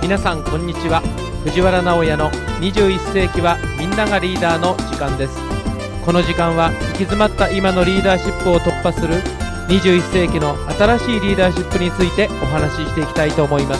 皆さんこんにちは。藤原直哉の21世紀はみんながリーダーの時間です。この時間は行き詰まった今のリーダーシップを突破する21世紀の新しいリーダーシップについてお話ししていきたいと思います。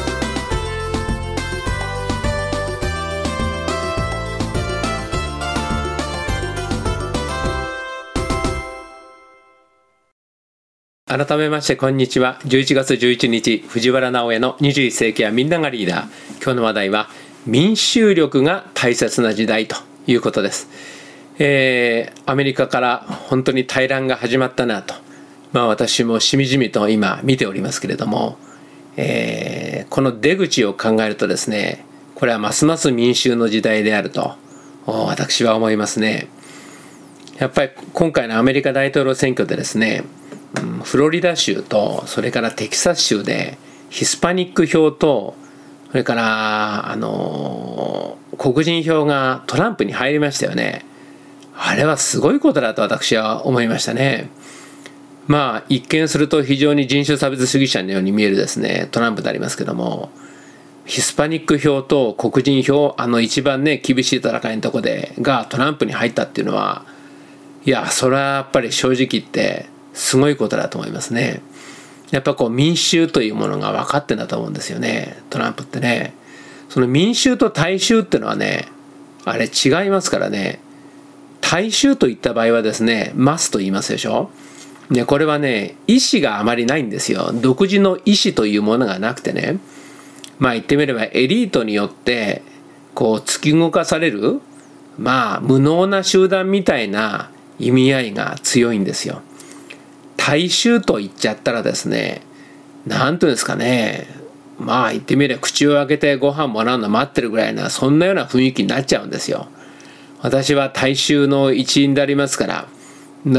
改めましてこんにちは。11月11日藤原直哉の21世紀はみんながリーダー。今日の話題は民衆力が大切な時代ということです。アメリカから本当に大乱が始まったなと、私もしみじみと今見ておりますけれども、この出口を考えるとですね、これはますます民衆の時代であると私は思いますね。やっぱり今回のアメリカ大統領選挙でですね、フロリダ州とそれからテキサス州でヒスパニック票とそれから黒人票がトランプに入りましたよね。あれはすごいことだと私は思いましたね。一見すると非常に人種差別主義者のように見えるですねトランプでありますけども、ヒスパニック票と黒人票、一番ね厳しい戦いのとこでがトランプに入ったっていうのは、いやそれはやっぱり正直言ってすごいことだと思いますね。やっぱ民衆というものが分かってんだと思うんですよね、トランプってね。その民衆と大衆っていうのはね、あれ違いますからね。大衆といった場合はですね、マスと言いますでしょ。でこれはね、意思があまりないんですよ。独自の意思というものがなくてね、言ってみればエリートによって突き動かされる無能な集団みたいな意味合いが強いんですよ。大衆と言っちゃったらですね、なんていうんですかね、言ってみれば口を開けてご飯もらうの待ってるぐらいな、そんなような雰囲気になっちゃうんですよ。私は大衆の一員でありますから、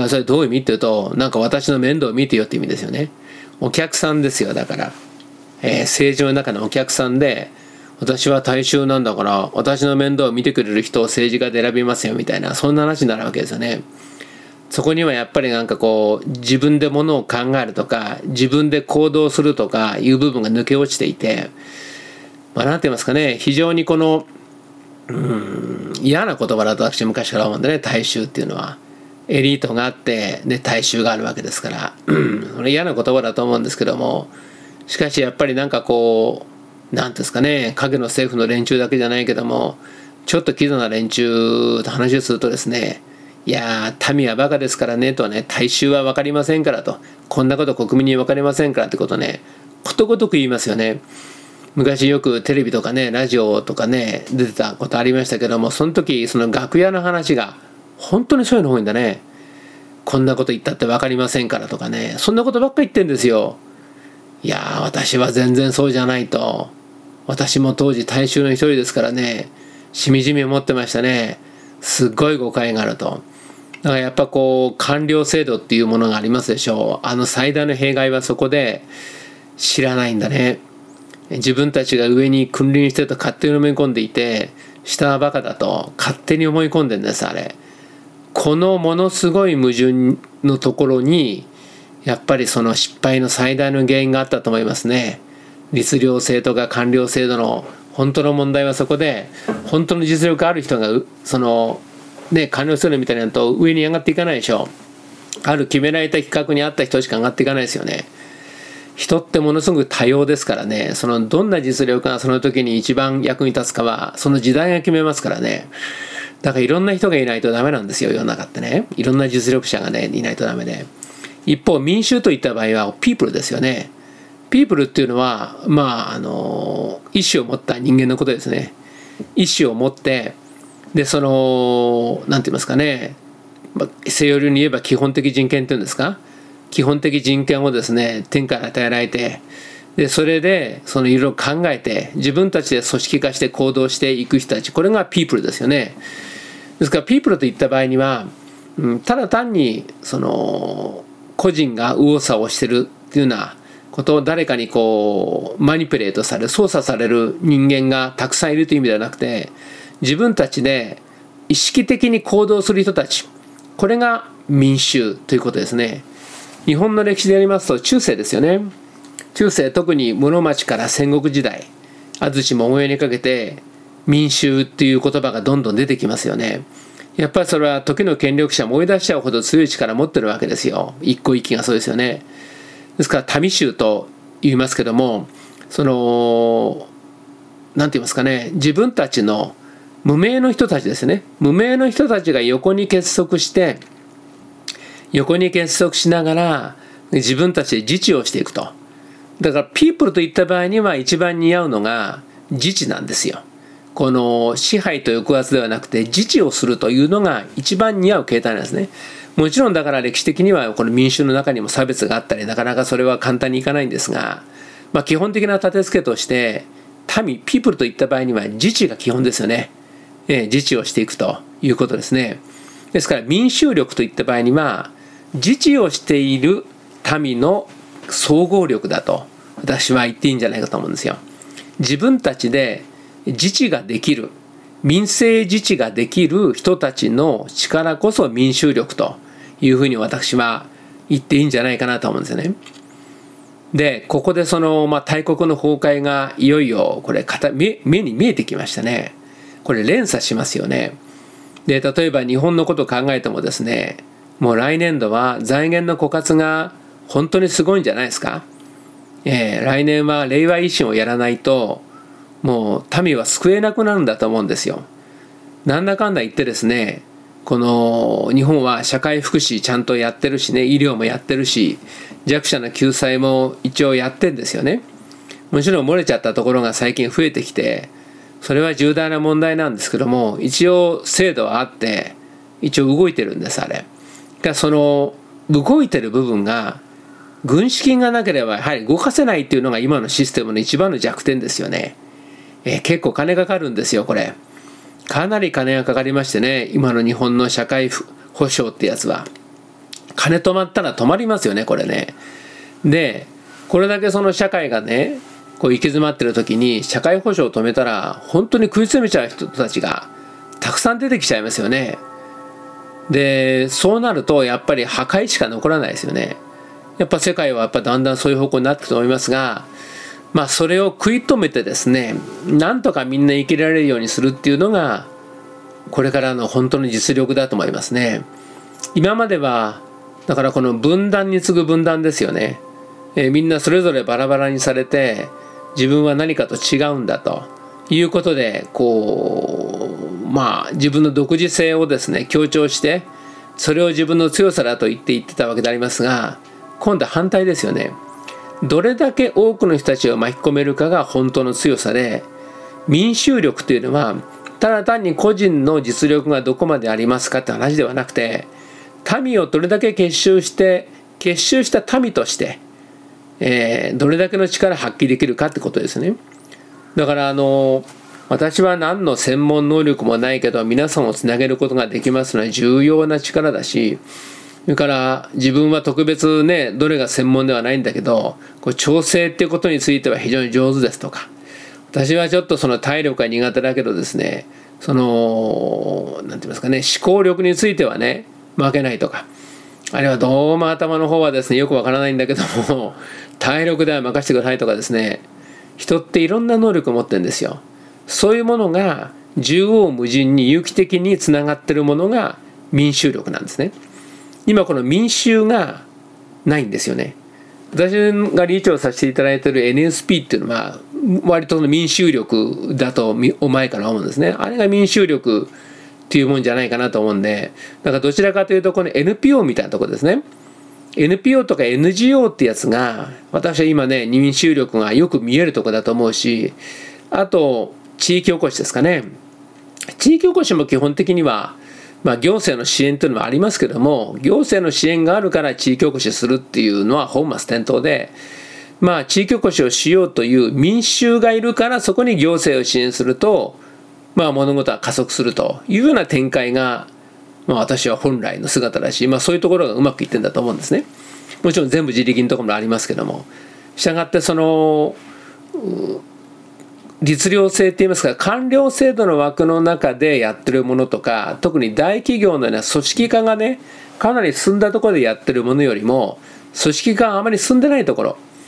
それどういう意味っていうと、私の面倒を見てよって意味ですよね。お客さんですよ。だから、政治の中のお客さんで、私は大衆なんだから私の面倒を見てくれる人を政治家で選びますよみたいな、そんな話になるわけですよね。そこにはやっぱり自分でものを考えるとか自分で行動するとかいう部分が抜け落ちていて、なんて言いますかね、非常に嫌な言葉だと私昔から思うんでね、大衆っていうのはエリートがあってで大衆があるわけですからそれ嫌な言葉だと思うんですけども、しかしやっぱりなんていうんですかね、影の政府の連中だけじゃないけども、ちょっとキザな連中と話をするとですね、いや民はバカですからねとね、大衆は分かりませんからと、こんなこと国民に分かりませんからってことね、ことごとく言いますよね。昔よくテレビとかねラジオとかね出てたことありましたけども、その時その楽屋の話が本当にそういうの多いんだね。こんなこと言ったって分かりませんからとかね、そんなことばっかり言ってんですよ。いや私は全然そうじゃないと、私も当時大衆の一人ですからね、しみじみ思ってましたね。すっごい誤解があると。だからやっぱ官僚制度っていうものがありますでしょう。最大の弊害はそこで知らないんだね。自分たちが上に君臨してると勝手に思い込んでいて、下はバカだと勝手に思い込んでるんです。あれこのものすごい矛盾のところにやっぱりその失敗の最大の原因があったと思いますね。律令制とか官僚制度の本当の問題はそこで、本当の実力ある人が官僚制度みたいなのと上に上がっていかないでしょ。ある決められた規格にあった人しか上がっていかないですよね。人ってものすごく多様ですからね、どんな実力がその時に一番役に立つかはその時代が決めますからね。だからいろんな人がいないとダメなんですよ、世の中ってね。いろんな実力者がねいないとダメで、一方民衆といった場合はピープルですよね。ピープルっていうのは意思を持った人間のことですね。意思を持ってでなんて言いますかね、西洋流に言えば基本的人権っていうんですか、基本的人権をですね天から与えられて、でそれでいろいろ考えて自分たちで組織化して行動していく人たち、これがピープルですよね。ですからピープルといった場合には、ただ単に個人が右往左往してるっていうようなことを誰かにマニピュレートされる、操作される人間がたくさんいるという意味ではなくて、自分たちで意識的に行動する人たち、これが民衆ということですね。日本の歴史でやりますと中世ですよね。中世、特に室町から戦国時代、 安土桃代にかけて民衆っていう言葉がどんどん出てきますよね。やっぱりそれは時の権力者も追い出しちゃうほど強い力を持ってるわけですよ。一個一揆がそうですよね。ですから民衆と言いますけども、なんて言いますかね、自分たちの無名の人たちですね。無名の人たちが横に結束しながら自分たちで自治をしていくと。だからピープルといった場合には一番似合うのが自治なんですよ。この支配と抑圧ではなくて自治をするというのが一番似合う形態なんですね。もちろんだから歴史的にはこの民衆の中にも差別があったり、なかなかそれは簡単にいかないんですが、基本的な立て付けとしてピープルといった場合には自治が基本ですよね。自治をしていくということですね。ですから民衆力といった場合には自治をしている民の総合力だと私は言っていいんじゃないかと思うんですよ。自分たちで自治ができる、民政自治ができる人たちの力こそ民衆力というふうに私は言っていいんじゃないかなと思うんですよね。でここで大国の崩壊がいよいよこれ目に見えてきましたね。これ連鎖しますよね。で例えば日本のことを考えてもですね、もう来年度は財源の枯渇が本当にすごいんじゃないですか。来年は令和維新をやらないともう民は救えなくなるんだと思うんですよ。なんだかんだ言ってですね、この日本は社会福祉ちゃんとやってるしね、医療もやってるし、弱者の救済も一応やってるんですよね。もちろん漏れちゃったところが最近増えてきて、それは重大な問題なんですけども、一応制度はあって一応動いてるんです。あれがその動いてる部分が軍資金がなければやはり動かせないっていうのが今のシステムの一番の弱点ですよね。結構金かかるんですよ。これかなり金がかかりましてね、今の日本の社会保障ってやつは金止まったら止まりますよね、これね。でこれだけその社会がねこう行き詰まってる時に社会保障を止めたら本当に食い詰めちゃう人たちがたくさん出てきちゃいますよね。でそうなるとやっぱり破壊しか残らないですよね。やっぱ世界はやっぱだんだんそういう方向になっていくと思いますが、それを食い止めてですね、なんとかみんな生きられるようにするっていうのがこれからの本当の実力だと思いますね。今まではだからこの分断に次ぐ分断ですよね。みんなそれぞれバラバラにされて自分は何かと違うんだということで自分の独自性をですね強調してそれを自分の強さだと言ってたわけでありますが、今度は反対ですよね。どれだけ多くの人たちを巻き込めるかが本当の強さで、民衆力というのはただ単に個人の実力がどこまでありますかって話ではなくて、民をどれだけ結集した民として、どれだけの力を発揮できるかってことですね。だから私は何の専門能力もないけど皆さんをつなげることができますのは重要な力だし、それから自分は特別ねどれが専門ではないんだけど調整っていうことについては非常に上手ですとか、私はちょっとその体力が苦手だけどですね、なんて言いますかね、思考力についてはね負けないとか、あるいはどうも頭の方はですねよくわからないんだけども体力では任せてくださいとかですね、人っていろんな能力を持ってるんですよ。そういうものが縦横無尽に有機的につながっているものが民衆力なんですね。今この民衆がないんですよね。私が理事長させていただいている NSP っていうのは割と民衆力だと前から思うんですね。あれが民衆力っていうもんじゃないかなと思うんで、だからどちらかというとこの NPO みたいなところですね。NPO とか NGO ってやつが私は今ね民衆力がよく見えるところだと思うし、あと地域おこしですかね。地域おこしも基本的には行政の支援というのもありますけども、行政の支援があるから地域おこしするっていうのは本末転倒で、地域おこしをしようという民衆がいるからそこに行政を支援すると、物事は加速するというような展開が、私は本来の姿だし、そういうところがうまくいってるんだと思うんですね。もちろん全部自力のところもありますけども、したがってその律令制って言いますか、官僚制度の枠の中でやってるものとか、特に大企業のような組織化がねかなり進んだところでやってるものよりも、組織化があまり進んでないところ、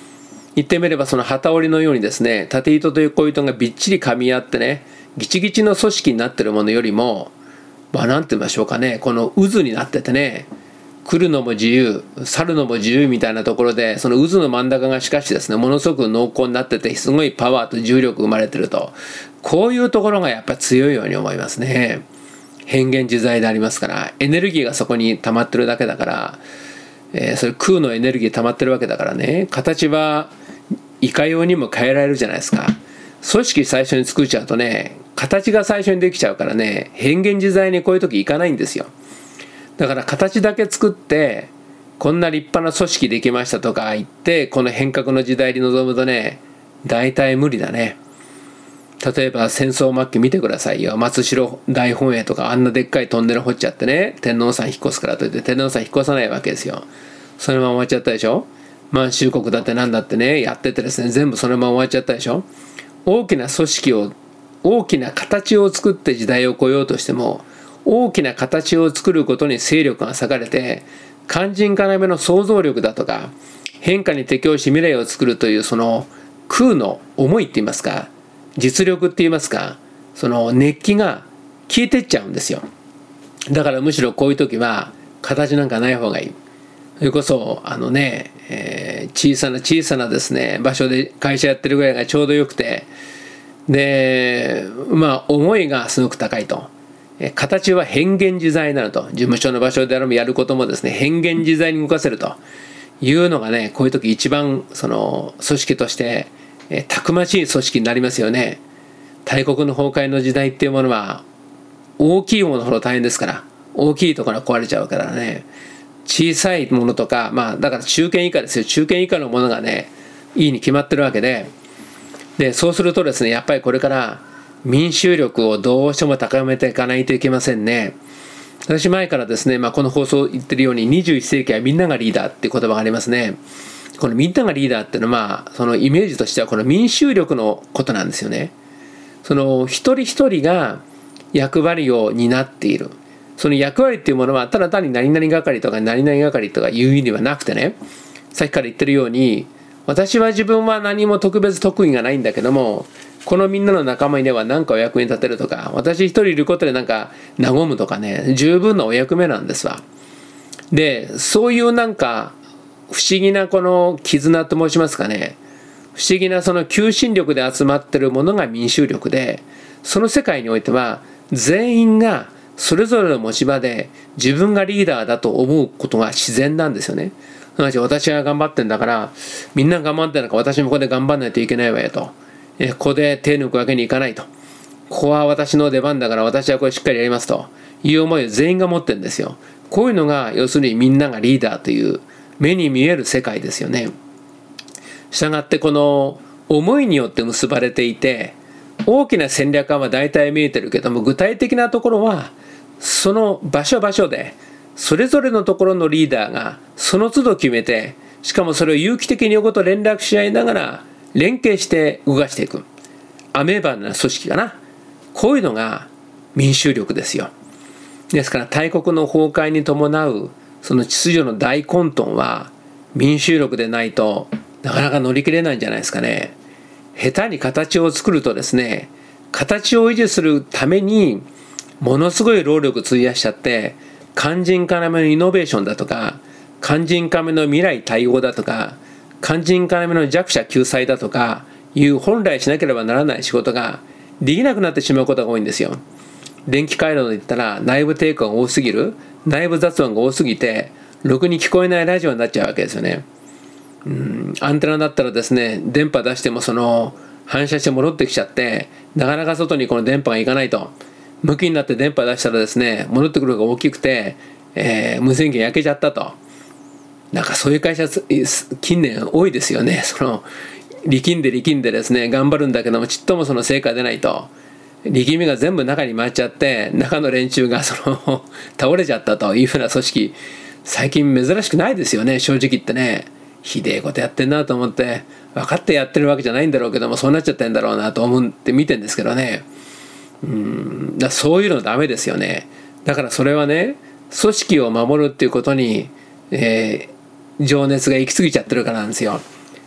言ってみればその旗織りのようにですね、縦糸と横糸がびっちり噛み合ってね、ギチギチの組織になってるものよりも、なんて言いましょうかね、この渦になっててね、来るのも自由、去るのも自由みたいなところで、その渦の真ん中がしかしですね、ものすごく濃厚になってて、すごいパワーと重力生まれてると、こういうところがやっぱり強いように思いますね。変幻自在でありますから、エネルギーがそこに溜まってるだけだから、それ空のエネルギー溜まってるわけだからね、形はいかようにも変えられるじゃないですか。組織最初に作っちゃうとね、形が最初にできちゃうからね、変幻自在にこういう時いかないんですよ。だから形だけ作ってこんな立派な組織できましたとか言って、この変革の時代に臨むとね、大体無理だね。例えば戦争末期見てくださいよ。松代大本営とかあんなでっかいトンネル掘っちゃってね、天皇さん引っ越すからといって天皇さん引っ越さないわけですよ。そのまま終わっちゃったでしょ。満州国だってなんだってね、やっててですね、全部そのまま終わっちゃったでしょ。大きな組織を、大きな形を作って時代を超えようとしても、大きな形を作ることに勢力が割かれて、肝心要の想像力だとか変化に適応し未来を作るというその空の思いって言いますか、実力って言いますか、その熱気が消えてっちゃうんですよ。だからむしろこういう時は形なんかない方がいい。それこそ小さなですね場所で会社やってるぐらいがちょうどよくて、で思いがすごく高いと。形は変幻自在になると。事務所の場所でやることもですね、変幻自在に動かせるというのがね、こういう時一番その組織としてたくましい組織になりますよね。大国の崩壊の時代っていうものは大きいものほど大変ですから、大きいところが壊れちゃうからね、小さいものとかだから中堅以下ですよ。中堅以下のものがねいいに決まってるわけで、そうするとですね、やっぱりこれから民衆力をどうしても高めていかないといけませんね。私前からですね、この放送言ってるように21世紀はみんながリーダーっていう言葉がありますね。このみんながリーダーっていうのはそのイメージとしてはこの民衆力のことなんですよね。その一人一人が役割を担っている。その役割っていうものはただ単に何々係とか何々係とかいう意味ではなくてね、さっきから言ってるように、私は自分は何も特別得意がないんだけども、このみんなの仲間にでは何かお役に立てるとか、私一人いることでなんか和むとかね、十分なお役目なんですわ。で、そういうなんか不思議なこの絆と申しますかね、不思議なその求心力で集まってるものが民衆力で、その世界においては全員がそれぞれの持ち場で自分がリーダーだと思うことが自然なんですよね。私が頑張ってんだからみんな頑張ってんだから私もここで頑張んないといけないわよと。ここで手抜くわけにいかないと。ここは私の出番だから私はこれしっかりやりますという思いを全員が持ってるんですよ。こういうのが要するにみんながリーダーという目に見える世界ですよね。したがってこの思いによって結ばれていて、大きな戦略は大体見えてるけども、具体的なところはその場所場所でそれぞれのところのリーダーがその都度決めて、しかもそれを有機的に横と連絡し合いながら連携して動かしていくアメーバな組織かな。こういうのが民衆力ですよ。ですから大国の崩壊に伴うその秩序の大混沌は民衆力でないとなかなか乗り切れないんじゃないですかね。下手に形を作るとですね、形を維持するためにものすごい労力費やしちゃって、肝心要のイノベーションだとか、肝心要の未来対応だとか、肝心要の弱者救済だとかいう本来しなければならない仕事ができなくなってしまうことが多いんですよ。電気回路で言ったら内部抵抗が多すぎる、内部雑音が多すぎてろくに聞こえないラジオになっちゃうわけですよね。アンテナだったらですね、電波出してもその反射して戻ってきちゃって、なかなか外にこの電波がいかないと。向きになって電波出したらですね、戻ってくるのが大きくて、無線源焼けちゃったと。なんかそういう会社近年多いですよね。その力んでですね頑張るんだけども、ちっともその成果出ないと、力みが全部中に回っちゃって、中の連中がその倒れちゃったというふうな組織、最近珍しくないですよね。正直言ってね、ひでえことやってんなと思って、分かってやってるわけじゃないんだろうけども、そうなっちゃってんだろうなと思って見てんですけどね。そういうのダメですよね。だからそれはね、組織を守るっていうことに、情熱が行き過ぎちゃってるからなんですよ。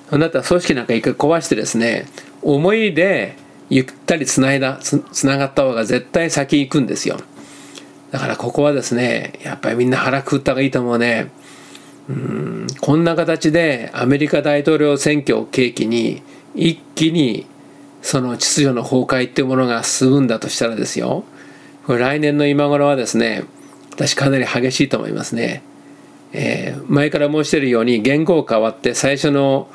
そうなったら組織なんか一回壊してですね、思いでゆったりつながった方が絶対先行くんですよ。だからここはですね、やっぱりみんな腹くくった方がいいと思うね。こんな形でアメリカ大統領選挙を契機に一気にその秩序の崩壊っていうものが進むんだとしたらですよ、これ来年の今頃はですね、私かなり激しいと思いますね。前から申しているように言語が変わって最初の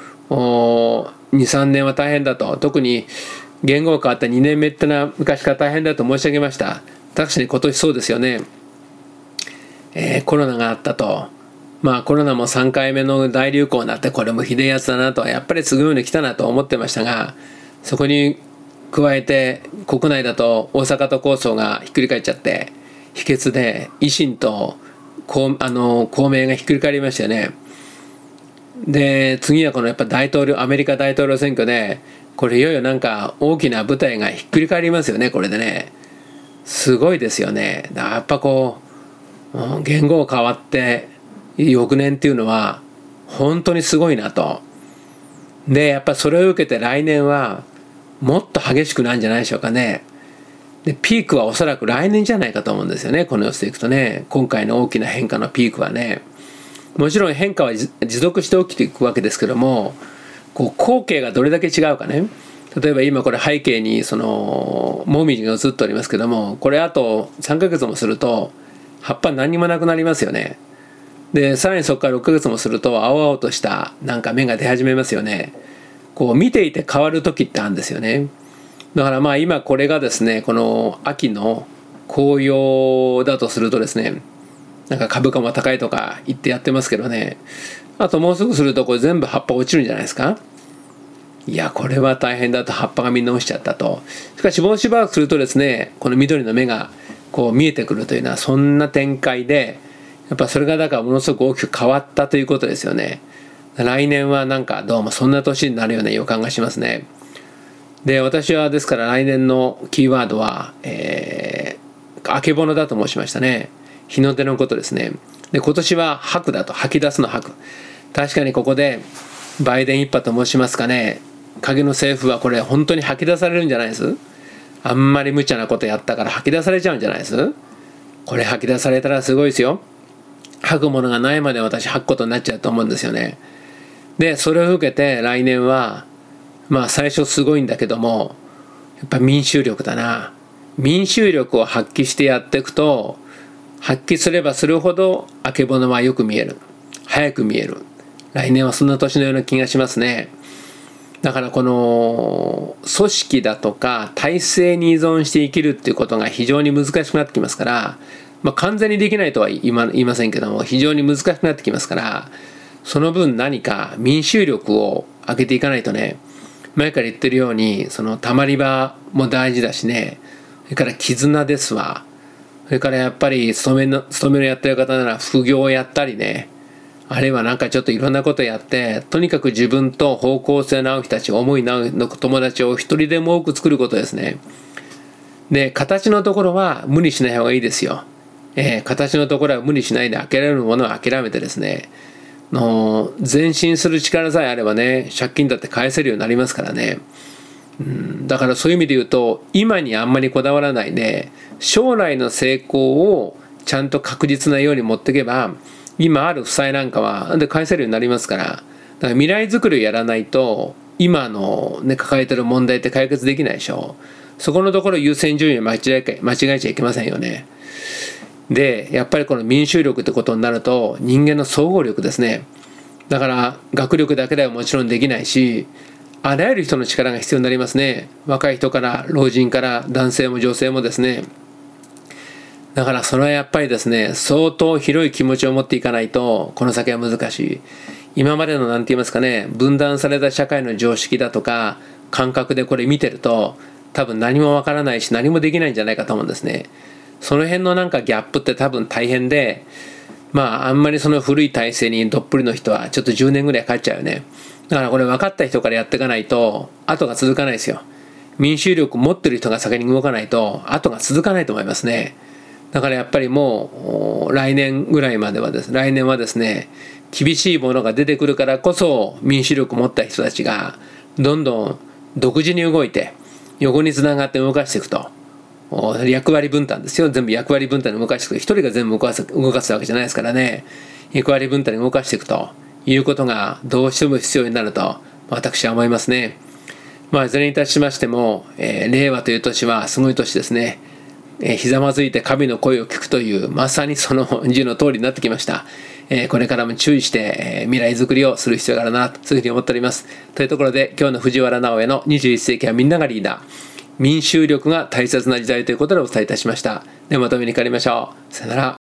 2、3年は大変だと、特に言語が変わった2年目ってのは昔から大変だと申し上げました。確かに今年そうですよね。コロナがあったと。コロナも3回目の大流行になって、これもひでえやつだなと、やっぱり次のように来たなと思ってましたが、そこに加えて国内だと大阪都構想がひっくり返っちゃって、否決で維新と公明がひっくり返りましたよね。で次はこのやっぱアメリカ大統領選挙で、これいよいよなんか大きな舞台がひっくり返りますよね。これでね、すごいですよね。やっぱ言語が変わって翌年っていうのは本当にすごいなと。でやっぱそれを受けて来年はもっと激しくなるんじゃないでしょうかね。でピークはおそらく来年じゃないかと思うんですよね。この様子でいくとね、今回の大きな変化のピークはね、もちろん変化は持続して起きていくわけですけども、光景がどれだけ違うかね。例えば今これ背景にそのモミジが映っておりますけども、これあと3ヶ月もすると葉っぱ何にもなくなりますよね。でさらにそこから6ヶ月もすると青々としたなんか芽が出始めますよね。見ていて変わる時ってあるんですよね。だから今これがですね、この秋の紅葉だとするとですね、なんか株価も高いとか言ってやってますけどね、あともうすぐするとこれ全部葉っぱ落ちるんじゃないですか。いやこれは大変だと、葉っぱがみんな落ちちゃったと。しかしもうしばらくするとですね、この緑の芽が見えてくるというのはそんな展開で、やっぱそれがだからものすごく大きく変わったということですよね。来年はなんかどうもそんな年になるような予感がしますね。で私はですから来年のキーワードは、あけぼのだと申しましたね。日の出のことですね。で今年は吐くだと、吐き出すの吐く。確かにここでバイデン一派と申しますかね、影の政府はこれ本当に吐き出されるんじゃないです。あんまり無茶なことやったから吐き出されちゃうんじゃないです。これ吐き出されたらすごいですよ。吐くものがないまで私吐くことになっちゃうと思うんですよね。でそれを受けて来年は最初すごいんだけども、やっぱ民衆力だな。民衆力を発揮してやっていくと、発揮すればするほどあけぼのはよく見える、早く見える。来年はそんな年のような気がしますね。だからこの組織だとか体制に依存して生きるっていうことが非常に難しくなってきますから、完全にできないとは言いませんけども、非常に難しくなってきますから、その分何か民衆力を上げていかないとね。前から言ってるように、そのたまり場も大事だしね、それから絆ですわ。それからやっぱり勤めのやってる方なら副業をやったりね、あるいはなんかちょっといろんなことやって、とにかく自分と方向性の合う人たち、思いの合う友達を一人でも多く作ることですね。で形のところは無理しない方がいいですよ。形のところは無理しないで、諦めるものは諦めてですね、前進する力さえあればね、借金だって返せるようになりますからね。だからそういう意味で言うと、今にあんまりこだわらないで、将来の成功をちゃんと確実なように持っていけば、今ある負債なんかは返せるようになりますから。だから未来づくりをやらないと、今のね抱えてる問題って解決できないでしょ。そこのところ優先順位を間違えちゃいけませんよね。でやっぱりこの民衆力ってことになると、人間の総合力ですね。だから学力だけではもちろんできないし、あらゆる人の力が必要になりますね。若い人から老人から男性も女性もですね。だからそれはやっぱりですね、相当広い気持ちを持っていかないとこの先は難しい。今までのなんて言いますかね、分断された社会の常識だとか感覚でこれ見てると、多分何もわからないし何もできないんじゃないかと思うんですね。その辺のなんかギャップって多分大変で、あんまりその古い体制にどっぷりの人はちょっと10年ぐらいかかっちゃうよね。だからこれ分かった人からやっていかないと後が続かないですよ。民衆力持ってる人が先に動かないと後が続かないと思いますね。だからやっぱりもう来年ぐらいまでは来年はですね、 厳しいものが出てくるからこそ、民主力を持った人たちがどんどん独自に動いて横につながって動かしていくと。役割分担ですよ。全部役割分担に動かしていく。一人が全部動かすわけじゃないですからね。役割分担に動かしていくということがどうしても必要になると私は思いますね。いずれにいたしましても、令和という年はすごい年ですね。ひざまずいて神の声を聞くという、まさにその字の通りになってきました。これからも注意して、未来づくりをする必要があるなと、そういうふうに思っております。というところで、今日の藤原直江の21世紀はみんながリーダー、民衆力が大切な時代ということでお伝えいたしました。ではまたお目にかかりましょう。さよなら。